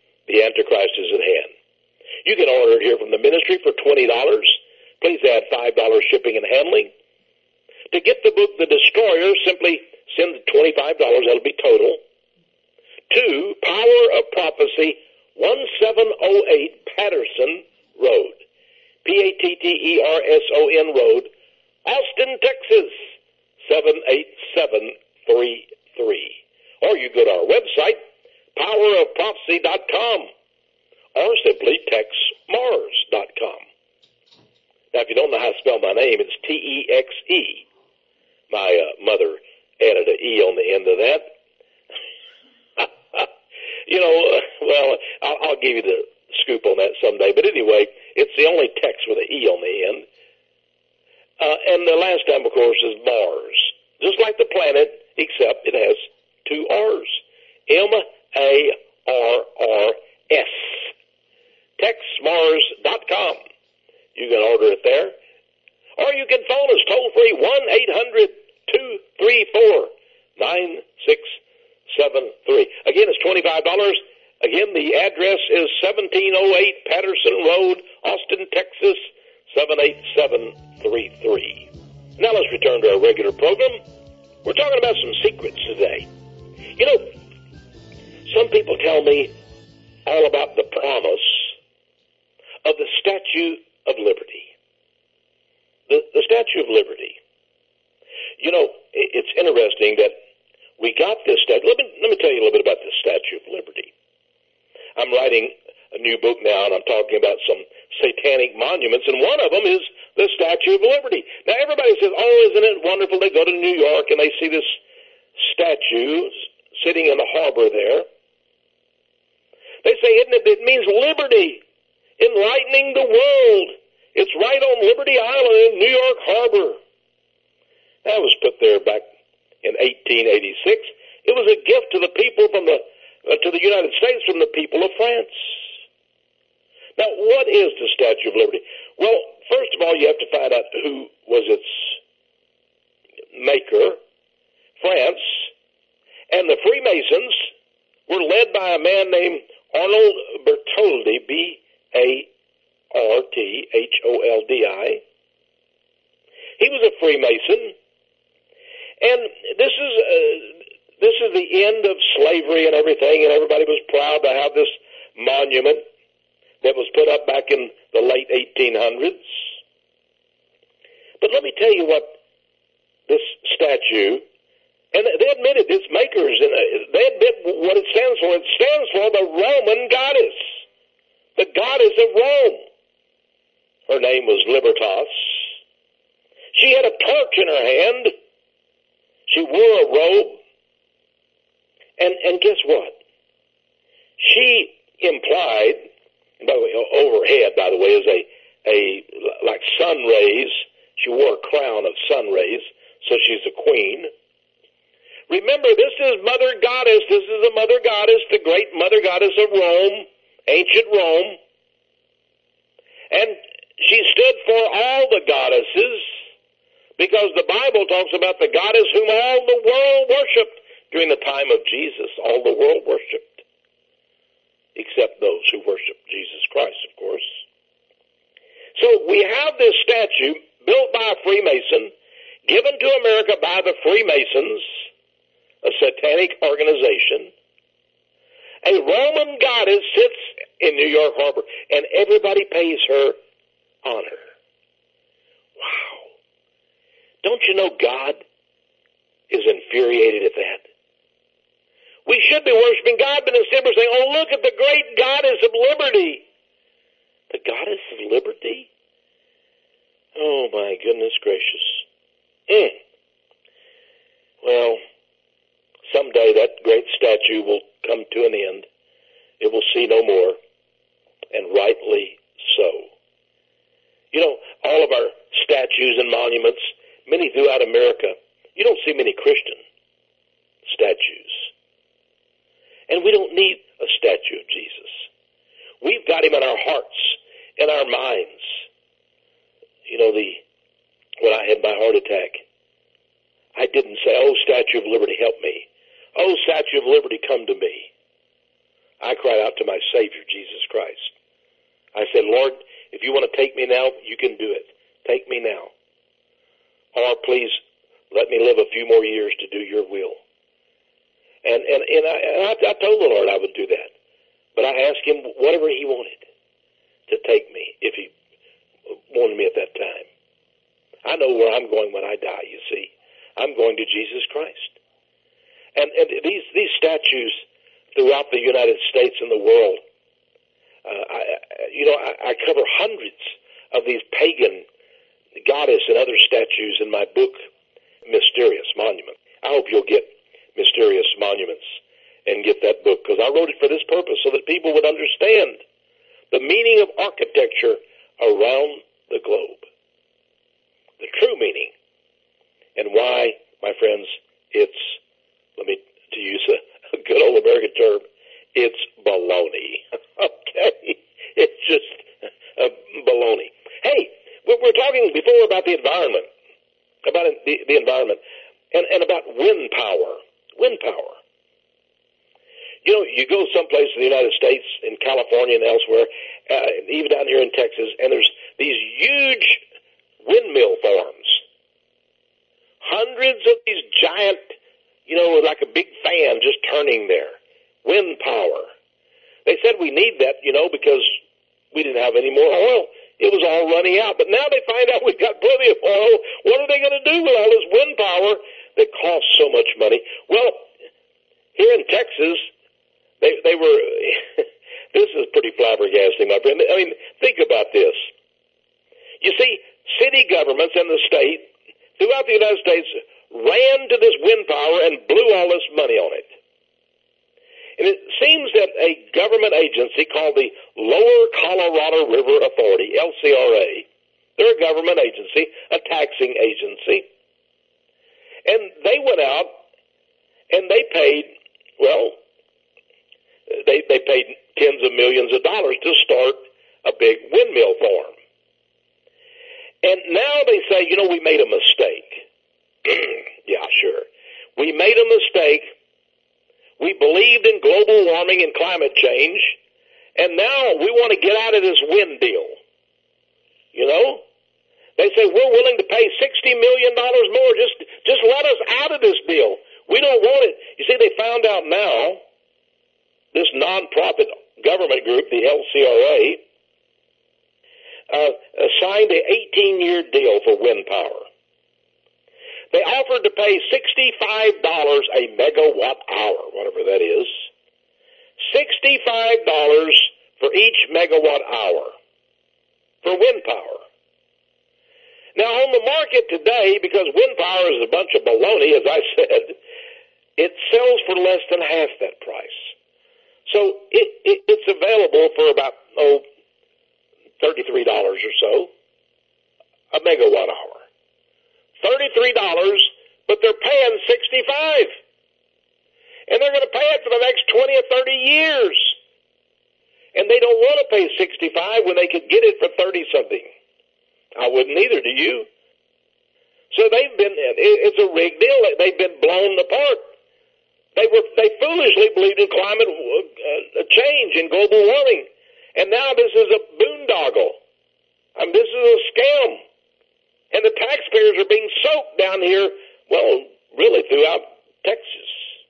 You can order it here from the ministry for $20. Please add $5 shipping and handling. To get the book, The Destroyer, simply send $25. That'll be total. To Power of Prophecy, 1708 Patterson Road. Patterson Road, Austin, Texas, 78733. Or you go to our website, powerofprophecy.com, or simply text Mars.com. Now, if you don't know how to spell my name, it's T-E-X-E. My mother added an E on the end of that. Well, I'll give you the scoop on that someday. But anyway, it's the only text with an E on the end. And the last time, of course, is Mars. Just like the planet, except it has two R's. M-A-R-R-S. TextMars.com. You can order it there. Or you can phone us toll-free, 1-800-234-9673. Again, it's $25. Again, the address is 1708 Patterson Road, Austin, Texas, 78733. Now let's return to our regular program. We're talking about some secrets today. You know, some people tell me all about the promise of the Statue of Liberty. The Statue of Liberty. You know, it's interesting that we got this statue. Let me tell you a little bit about the Statue of Liberty. I'm writing a new book now, and I'm talking about some satanic monuments, and one of them is the Statue of Liberty. Now, everybody says, oh, isn't it wonderful? They go to New York, and they see this statue sitting in the harbor there. They say, it means liberty, enlightening the world. It's right on Liberty Island in New York Harbor. That was put there back in 1886. It was a gift to the people to the United States from the people of France. Now, what is the Statue of Liberty? Well, first of all, you have to find out who was its maker, France, and the Freemasons were led by a man named Arnold Bertoldi, B-A-R-T-H-O-L-D-I. He was a Freemason, and this is the end of slavery and everything, and everybody was proud to have this monument that was put up back in the late 1800s. But let me tell you what this statue, and they admitted, its makers, and they admit what it stands for. It stands for the Roman goddess, the goddess of Rome. Her name was Libertas. She had a torch in her hand. She wore a robe. And guess what? She implied, by the way, overhead, by the way, is like sun rays. She wore a crown of sun rays, so she's a queen. Remember, this is Mother Goddess. This is the Mother Goddess, the great Mother Goddess of Rome, ancient Rome. And she stood for all the goddesses, because the Bible talks about the goddess whom all the world worshiped during the time of Jesus. All the world worshiped, except those who worshiped Jesus Christ, of course. So we have this statue built by a Freemason, given to America by the Freemasons, a satanic organization. A Roman goddess sits in New York Harbor, and everybody pays her honor. Wow. Don't you know God is infuriated at that? We should be worshiping God, but instead we're saying, oh, look at the great goddess of liberty. The goddess of liberty? Oh, my goodness gracious. Well, someday that great statue will come to an end. It will see no more, and rightly so. You know, all of our statues and monuments, many throughout America, you don't see many Christian statues. And we don't need a statue of Jesus. We've got him in our hearts, in our minds. You know, when I had my heart attack, I didn't say, oh, Statue of Liberty, help me. Oh, Statue of Liberty, come to me. I cried out to my Savior, Jesus Christ. I said, you want to take me now, you can do it. Take me now. Or please let me live a few more years to do your will. And I told the Lord I would do that. But I asked him whatever he wanted to take me, if he wanted me at that time. I know where I'm going when I die, you see. I'm going to Jesus Christ. And these statues throughout the United States and the world, I cover hundreds of these pagan goddess and other statues in my book, Mysterious Monument. I hope you'll get Mysterious Monuments and get that book, because I wrote it for this purpose, so that people would understand the meaning of architecture around the globe. The true meaning. And why, my friends, it's, to use a good old American term, it's baloney. Okay? It's just baloney. Hey, we're talking before about the environment, about the environment, and about wind power. Wind power. You know, you go someplace in the United States, in California and elsewhere, even down here in Texas, and there's these huge windmill farms. Hundreds of these giant, like a big fan just turning there. Wind power. They said we need that, because we didn't have any more oil. It was all running out. But now they find out we've got plenty of oil. What are they going to do with all this wind power that costs so much money? Well, here in Texas, they were, this is pretty flabbergasting, my friend. I mean, think about this. You see, city governments and the state throughout the United States ran to this wind power and blew all this money on it. And it seems that a government agency called the Lower Colorado River Authority, LCRA, they're a government agency, a taxing agency, and they went out and they paid, they paid tens of millions of dollars to start a big windmill farm. And now they say, we made a mistake. Yeah, sure. We made a mistake. We believed in global warming and climate change, and now we want to get out of this wind deal. They say we're willing to pay $60 million more. Just let us out of this deal. We don't want it. You see, they found out now, this nonprofit government group, the LCRA, signed an 18-year deal for wind power. They offered to pay $65 a megawatt hour, whatever that is. $65 for each megawatt hour for wind power. Now, on the market today, because wind power is a bunch of baloney, as I said, it sells for less than half that price. So it's available for about, $33 or so a megawatt hour. $33, but they're paying $65. And they're going to pay it for the next 20 or 30 years. And they don't want to pay $65 when they could get it for 30-something. I wouldn't either, do you? So it's a rigged deal. They've been blown apart. They foolishly believed in climate change and global warming. And now this is a boondoggle. This is a scam. And the taxpayers are being soaked down here, really throughout Texas.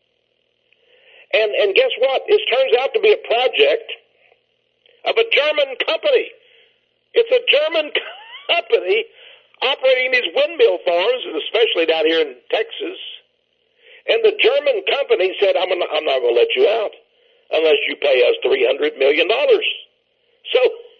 And guess what? It turns out to be a project of a German company. It's a German company operating these windmill farms, especially down here in Texas. And the German company said, I'm not going to let you out unless you pay us $300 million. So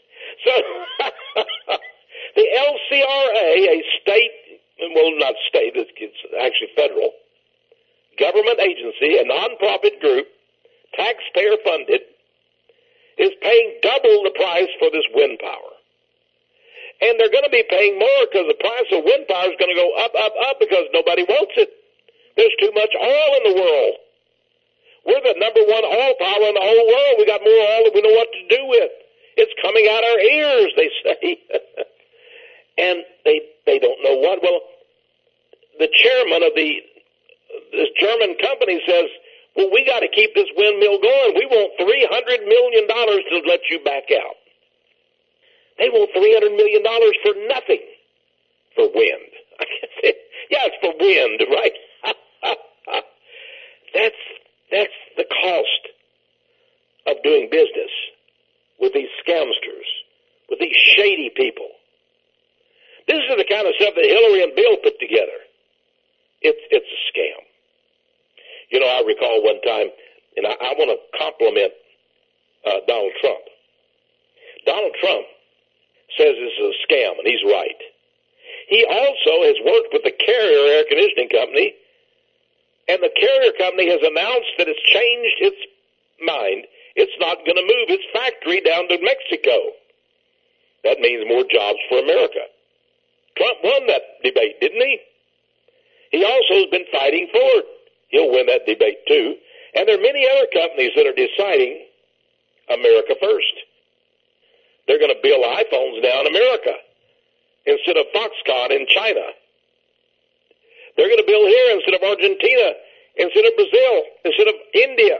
the LCRA, a state, not state, it's actually federal, government agency, a nonprofit group, taxpayer funded, is paying double the price for this wind power. And they're going to be paying more because the price of wind power is going to go up, up, up because nobody wants it. There's too much oil in the world. We're the number one oil power in the whole world. We got more oil than we know what to do with. It's coming out our ears, they say. And they don't know what. Well, the chairman of this German company says, we got to keep this windmill going. We want $300 million to let you back out. They want $300 million for nothing. For wind. Yeah, it's for wind, right? That's the cost of doing business with these scamsters, with these shady people. This is the kind of stuff that Hillary and Bill put together. It's a scam. You know, I recall one time, and I want to compliment Donald Trump. Donald Trump says this is a scam, and he's right. He also has worked with the Carrier air conditioning company, and the Carrier company has announced that it's changed its mind. It's not going to move its factory down to Mexico. That means more jobs for America. Trump won that debate, didn't he? He also has been fighting Ford. He'll win that debate too. And there are many other companies that are deciding America first. They're going to build iPhones now in America instead of Foxconn in China. They're going to build here instead of Argentina, instead of Brazil, instead of India.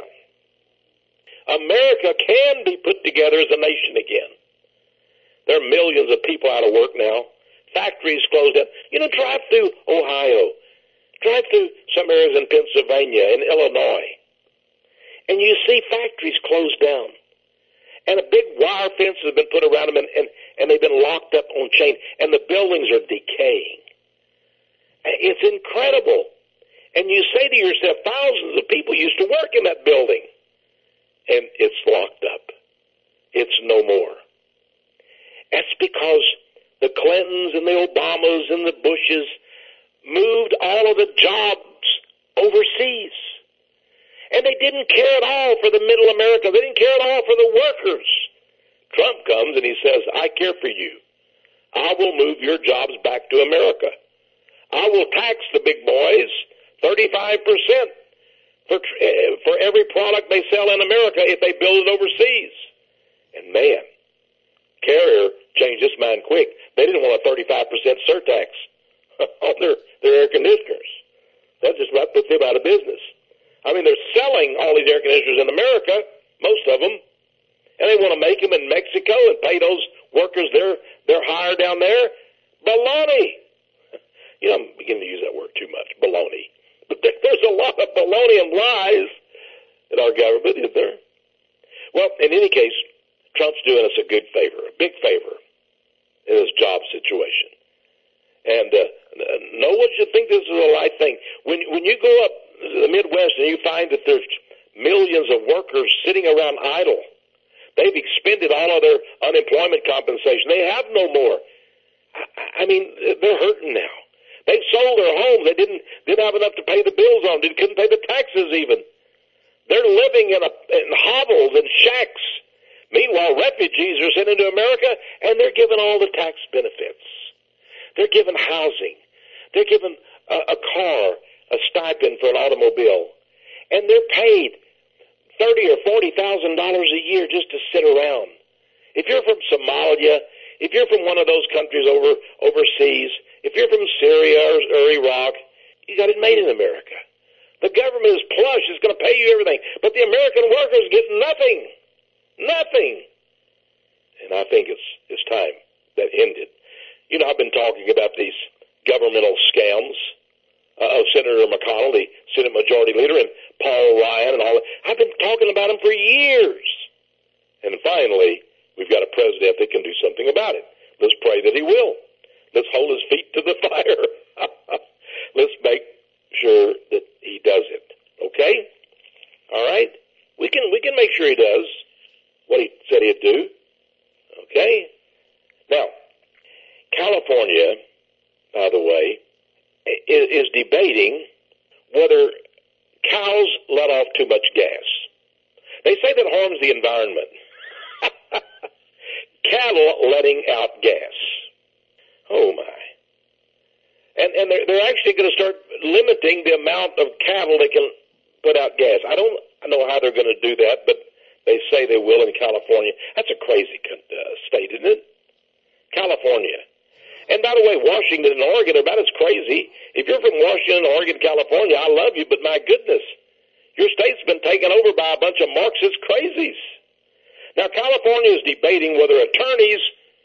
America can be put together as a nation again. There are millions of people out of work now. Factories closed down. You know, drive through Ohio. Drive through some areas in Pennsylvania and Illinois. And you see factories closed down. And a big wire fence has been put around them, and they've been locked up on chain, and the buildings are decaying. It's incredible. And you say to yourself, thousands of people used to work in that building, and it's locked up. It's no more. That's because the Clintons and the Obamas and the Bushes moved all of the jobs overseas. And they didn't care at all for the middle America. They didn't care at all for the workers. Trump comes and he says, I care for you. I will move your jobs back to America. I will tax the big boys 35% for every product they sell in America if they build it overseas. And man, Carrier changed his mind quick. They didn't want a 35% surtax on their air conditioners. That just about put them out of business. I mean, they're selling all these air conditioners in America, most of them, and they want to make them in Mexico and pay those workers their hire down there. Baloney. You know, I'm beginning to use that word too much, baloney. But there's a lot of baloney and lies in our government, isn't there? Well, in any case, Trump's doing us a good favor, a big favor in this job situation. And no one should think this is a light thing. When you go up the Midwest and you find that there's millions of workers sitting around idle, they've expended all of their unemployment compensation. They have no more. I mean, they're hurting now. They sold their homes. They didn't have enough to pay the bills on. They couldn't pay the taxes even. They're living in hovels and shacks. Meanwhile, refugees are sent into America, and they're given all the tax benefits. They're given housing. They're given a car, a stipend for an automobile, and they're paid $30,000 or $40,000 a year just to sit around. If you're from Somalia, if you're from one of those countries overseas, if you're from Syria or Iraq, you got it made in America. The government is plush; it's going to pay you everything, but the American workers get nothing. Nothing. And I think it's time that ended. You know, I've been talking about these governmental scams of Senator McConnell, the Senate Majority Leader, and Paul Ryan and all that. I've been talking about them for years. And finally, we've got a president that can do something about it. Let's pray that he will. Let's hold his feet to the fire. Let's make sure that he does it. Okay? All right? We can make sure he does what he said he'd do. Okay? Now, California, by the way, is debating whether cows let off too much gas. They say that harms the environment. Cattle letting out gas. Oh, my. And they're actually going to start limiting the amount of cattle they can put out gas. I don't know how they're going to do that, but they say they will in California. That's a crazy state, isn't it? California. And by the way, Washington and Oregon are about as crazy. If you're from Washington, Oregon, California, I love you, but my goodness, your state's been taken over by a bunch of Marxist crazies. Now, California is debating whether attorneys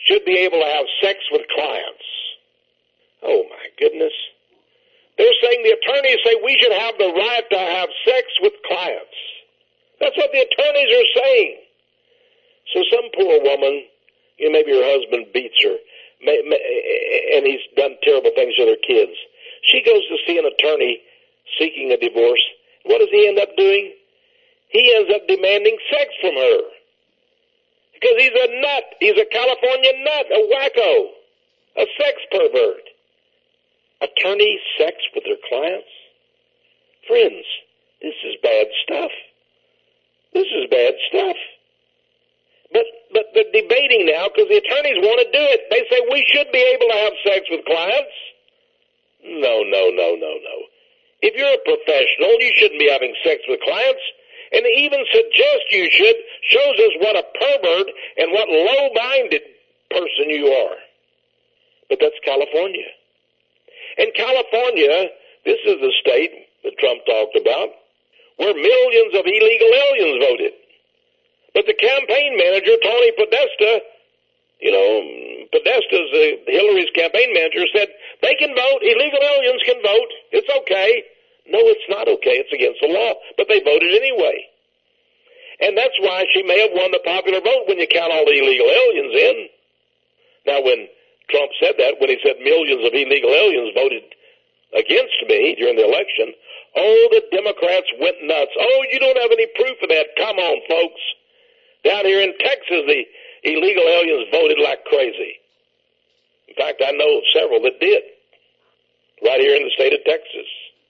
should be able to have sex with clients. Oh, my goodness. They're saying, the attorneys say we should have the right to have sex with clients. That's what the attorneys are saying. So some poor woman, maybe her husband beats her, and he's done terrible things to their kids. She goes to see an attorney seeking a divorce. What does he end up doing? He ends up demanding sex from her. Because he's a nut. He's a California nut, a wacko, a sex pervert. Attorney sex with their clients? Friends, this is bad stuff. This is bad stuff. But they're debating now because the attorneys want to do it. They say we should be able to have sex with clients. No. If you're a professional, you shouldn't be having sex with clients. And to even suggest you should shows us what a pervert and what low-minded person you are. But that's California. And California, this is the state that Trump talked about, where millions of illegal aliens voted. But the campaign manager, Tony Podesta, Podesta's Hillary's campaign manager, said they can vote, illegal aliens can vote, it's okay. No, it's not okay, it's against the law. But they voted anyway. And that's why she may have won the popular vote when you count all the illegal aliens in. Now, when Trump said that, when he said millions of illegal aliens voted against me during the election, the Democrats went nuts. You don't have any proof of that. Come on, folks. Down here in Texas, the illegal aliens voted like crazy. In fact, I know several that did, right here in the state of Texas.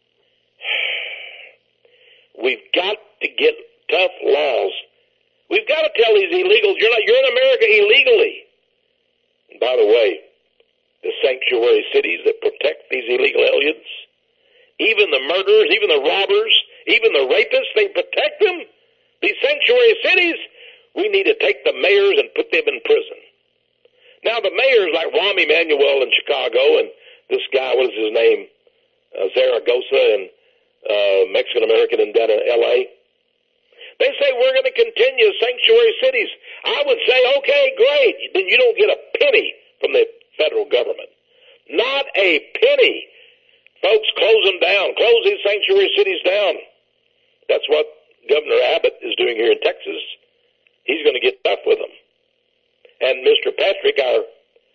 We've got to get tough laws. We've got to tell these illegals, you're in America illegally. And by the way, the sanctuary cities that protect these illegal aliens, even the murderers, even the robbers, even the rapists, they protect them. These sanctuary cities, we need to take the mayors and put them in prison. Now, the mayors like Rahm Emanuel in Chicago and this guy, what is his name, Zaragoza and Mexican-American in L.A., they say we're going to continue sanctuary cities. I would say, okay, great. Then you don't get a penny from the federal government. Not a penny. Folks, close them down. Close these sanctuary cities down. That's what Governor Abbott is doing here in Texas. He's going to get tough with them. And Mr. Patrick, our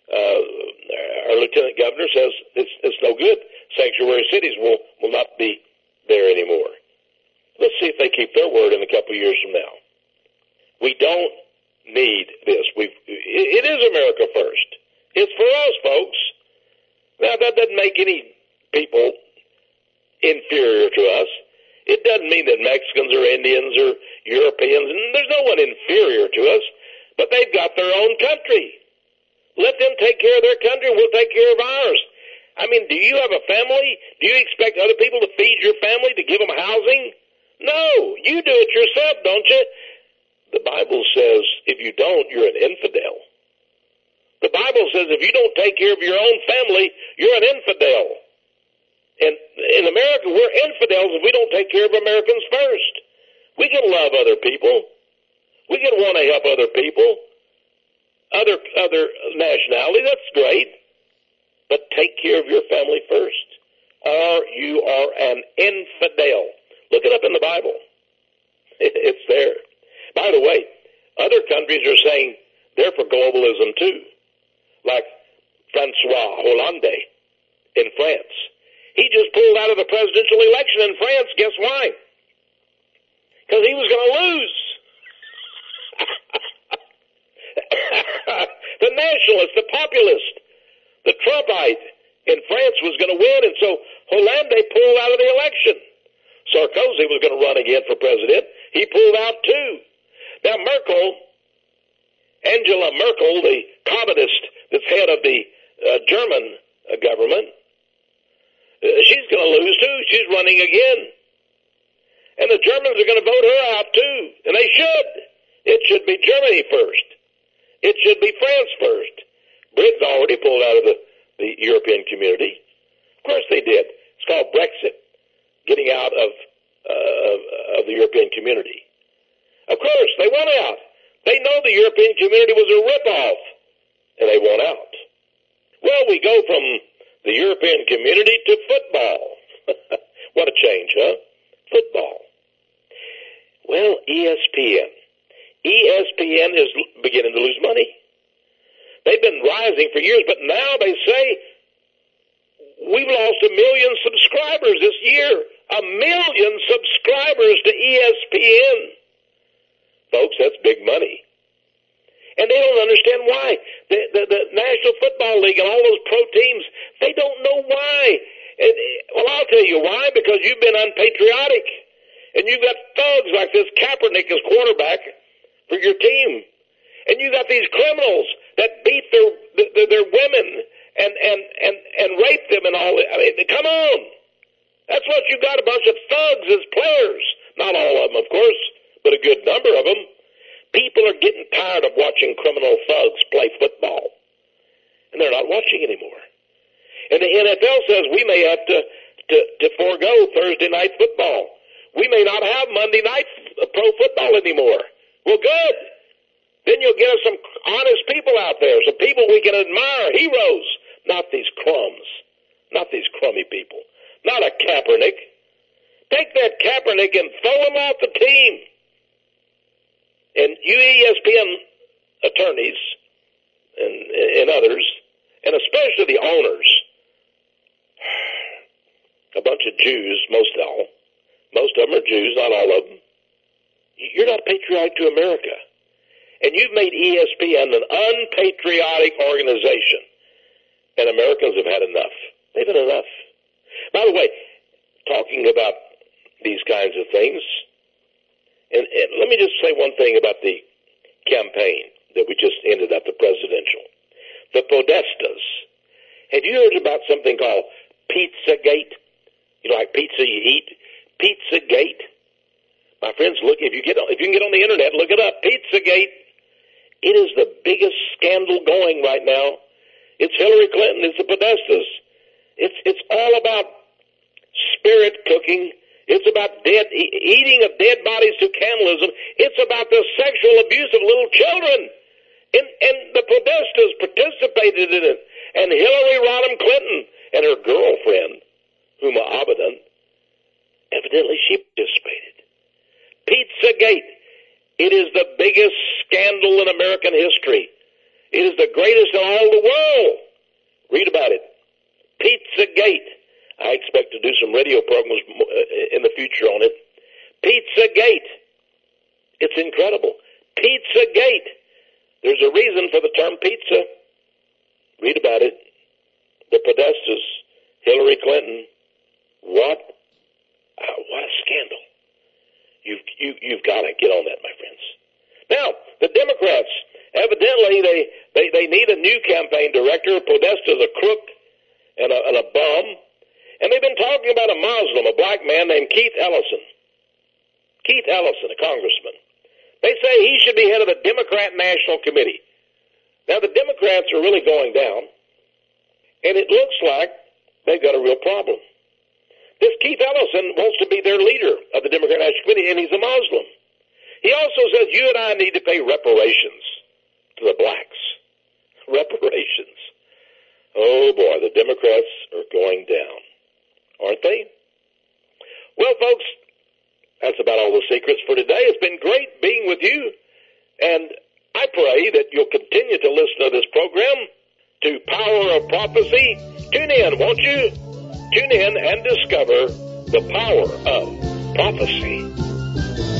lieutenant governor, says it's no good. Sanctuary cities will not be there anymore. Let's see if they keep their word in a couple of years from now. We don't need this. It is America first. It's for us, folks. Now, that doesn't make any people inferior to us. It doesn't mean that Mexicans or Indians or Europeans, and there's no one inferior to us, but they've got their own country. Let them take care of their country, we'll take care of ours. I mean, do you have a family? Do you expect other people to feed your family, to give them housing? No, you do it yourself, don't you? The Bible says if you don't, you're an infidel. The Bible says if you don't take care of your own family, you're an infidel. And in America, we're infidels if we don't take care of Americans first. We can love other people. We can want to help other people, other nationality. That's great. But take care of your family first, or you are an infidel. Look it up in the Bible. It's there. By the way, other countries are saying they're for globalism too, like Francois Hollande in France. He just pulled out of the presidential election in France. Guess why? Because he was going to lose. The nationalist, the populist, the Trumpite in France was going to win, and so Hollande pulled out of the election. Sarkozy was going to run again for president. He pulled out too. Now Angela Merkel, the communist that's head of the German government, she's going to lose too. She's running again. And the Germans are going to vote her out too. And they should. It should be Germany first. It should be France first. Britain already pulled out of the European community. Of course they did. It's called Brexit, getting out of the European community. Of course, they want out. They know the European community was a ripoff. and they want out. Well, we go from the European community to football. What a change, huh? Football. Well, ESPN is beginning to lose money. They've been rising for years, but now they say we've lost 1 million subscribers this year. 1 million subscribers to ESPN. Folks, that's big money. And they don't understand why. The National Football League and all those pro teams, they don't know why. Well, I'll tell you why. Because you've been unpatriotic. And you've got thugs like this Kaepernick as quarterback for your team. And you got these criminals that beat their women and rape them and all that. I mean, come on. That's what you got, a bunch of thugs as players. Not all of them, of course, but a good number of them. People are getting tired of watching criminal thugs play football. And they're not watching anymore. And the NFL says we may have to forego Thursday night football. We may not have Monday night pro football anymore. Well, good. Then you'll get us some honest people out there, some people we can admire, heroes, not these crumbs, not these crummy people, not a Kaepernick. Take that Kaepernick and throw him off the team. And you ESPN attorneys and others, and especially the owners, a bunch of Jews, most of them are Jews, not all of them. You're not patriotic to America. And you've made ESPN an unpatriotic organization. And Americans have had enough. They've had enough. By the way, talking about these kinds of things, and let me just say one thing about the campaign that we just ended up, the presidential. The Podestas. Have you heard about something called Pizzagate? You know, like pizza you eat? Pizzagate. My friends, look, if you can get on the internet, look it up. Pizzagate. It is the biggest scandal going right now. It's Hillary Clinton. It's the Podestas. It's all about spirit cooking. It's about eating of dead bodies to cannibalism. It's about the sexual abuse of little children. And the Podestas participated in it. And Hillary Rodham Clinton and her girlfriend, Huma Abedin, evidently she participated. Pizzagate. It is the biggest scandal in American history. It is the greatest in all the world. Read about it. Pizzagate. I expect to do some radio programs in the future on it. Pizzagate. It's incredible. Pizzagate. There's a reason for the term pizza. Read about it. The Podestas, Hillary Clinton. What a scandal. You've got to get on that, my friends. Now, the Democrats, evidently they need a new campaign director. Podesta's a crook and a bum. And they've been talking about a Muslim, a black man named Keith Ellison. Keith Ellison, a congressman. They say he should be head of the Democrat National Committee. Now, the Democrats are really going down, and it looks like they've got a real problem. This Keith Ellison wants to be their leader of the Democrat National Committee, and he's a Muslim. He also says you and I need to pay reparations to the blacks. Reparations. Oh, boy, the Democrats are going down. Aren't they? Well, folks, that's about all the secrets for today. It's been great being with you, and I pray that you'll continue to listen to this program, to Power of Prophecy. Tune in, won't you? Tune in and discover the power of prophecy.